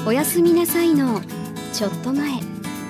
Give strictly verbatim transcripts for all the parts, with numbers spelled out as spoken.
おやすみなさいのちょっと前。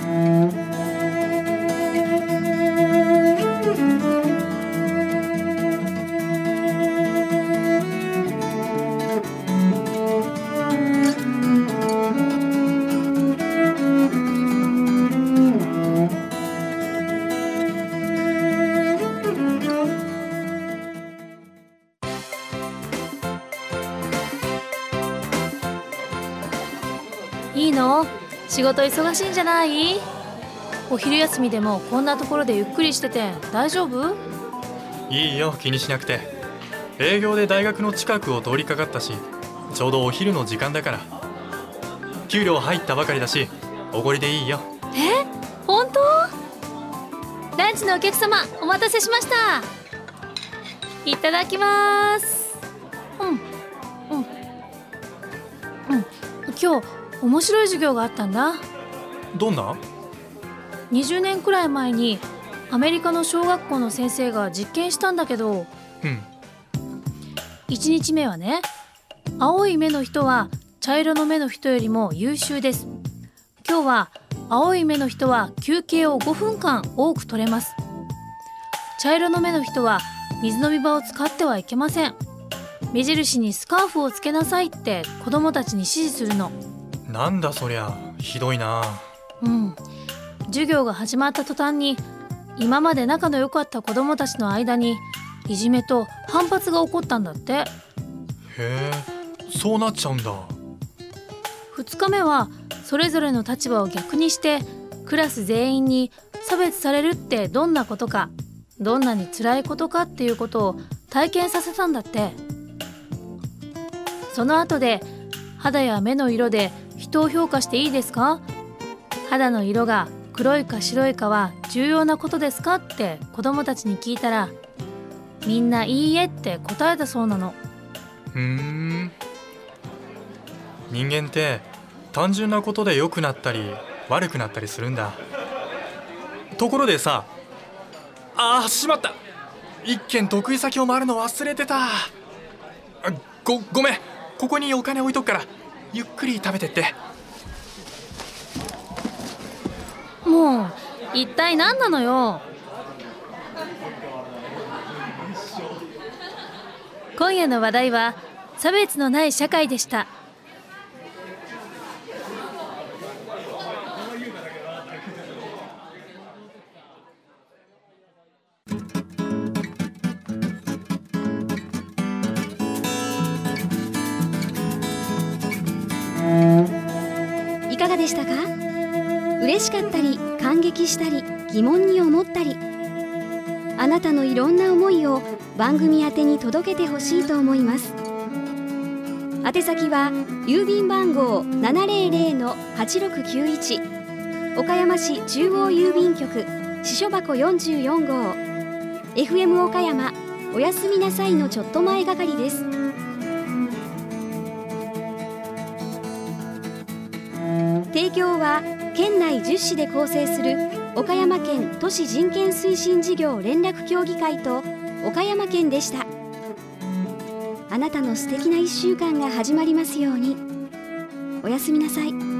いいの？仕事忙しいんじゃない？お昼休みでもこんなところでゆっくりしてて大丈夫？ いいよ、気にしなくて。営業で大学の近くを通りかかったし、ちょうどお昼の時間だから。給料入ったばかりだし、おごりでいいよ。 え？本当？ランチのお客様、お待たせしました。いただきます。うんうんうん。今日面白い授業があったんだ。 どんな？ にじゅうねんくらい前にアメリカの小学校の先生が実験したんだけど、 うん。 いちにちめはね、青い目の人は茶色の目の人よりも優秀です。今日は青い目の人は休憩をごふんかん多く取れます。茶色の目の人は水飲み場を使ってはいけません。目印にスカーフをつけなさいって子供たちに指示するの。 なんだそりゃ、ひどいな。 うん。授業が始まった途端に、今まで仲の良かった子供たちの間にいじめと反発が起こったんだって。 へえ、そうなっちゃうんだ。 ふつかめはそれぞれの立場を逆にしてクラス全員に差別されるってどんなことか、どんなに辛いことかっていうことを体験させたんだって。その後で、肌や目の色で人を評価していいですか？肌の色が黒いか白いかは重要なことですかって子供たちに聞いたら、みんないいえって答えたそうなの。 ふーん。人間って単純なことで良くなったり悪くなったりするんだ。ところでさ、あーしまった、一軒得意先を回るの忘れてた。あごごめん、ここにお金置いとくからゆっくり食べてって。 もう一体何なのよ。今夜の話題は差別のない社会でした。 いかがでしたか？嬉しかったり感激したり疑問に思ったり、あなたのいろんな思いを番組宛てに届けてほしいと思います。宛先は郵便番号 ななぜろぜろのはちろくきゅういち、 岡山市中央郵便局支所箱よんじゅうよんごう、 エフエム 岡山おやすみなさいのちょっと前係です。提供は県内じゅっしで構成する岡山県都市人権推進事業連絡協議会と岡山県でした。あなたの素敵ないっしゅうかんが始まりますように。おやすみなさい。